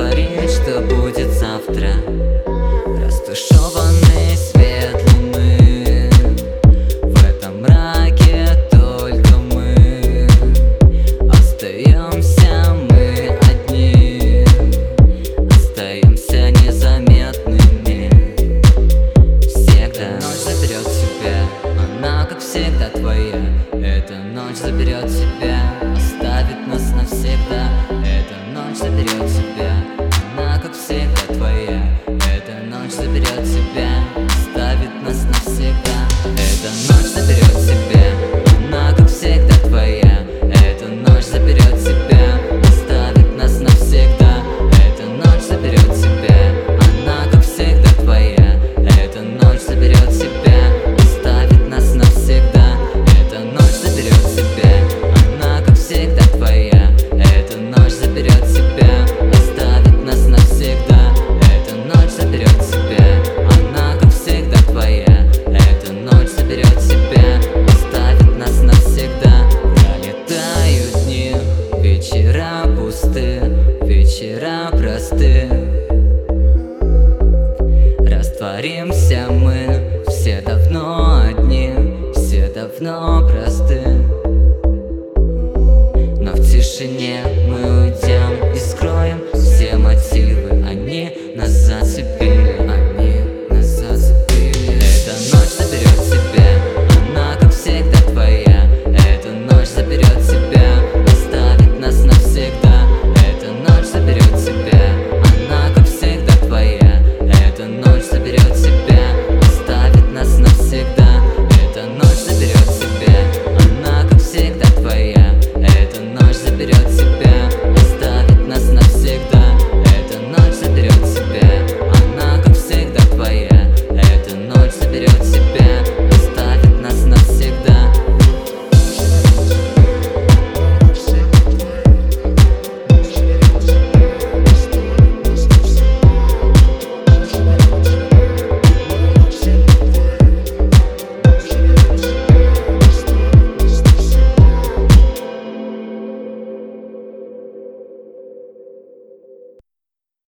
говорит, что будет завтра. Растушеванный свет луны, в этом мраке только мы. Остаемся мы одни, остаемся незаметными. Всегда ночь заберет тебя, она как всегда твоя. Эта ночь заберет тебя, оставит нас навсегда. Эта ночь заберет тебя, она как всегда твоя. Эта ночь заберет тебя, оставит нас навсегда. Эта ночь заберет тебя, она как всегда твоя. Эта ночь заберет тебя, оставит нас навсегда. Эта ночь заберет тебя, она как всегда твоя. Эта ночь заберет тебя, оставит нас навсегда. Эта ночь заберет тебя, она как всегда твоя. Эта ночь заберет тебя, оставит нас навсегда. Эта ночь заберет тебя, она как всегда твоя. Эта ночь заберет тебя, оставит нас навсегда. Пролетают дни, вечера пусты, вечера просты. Растворимся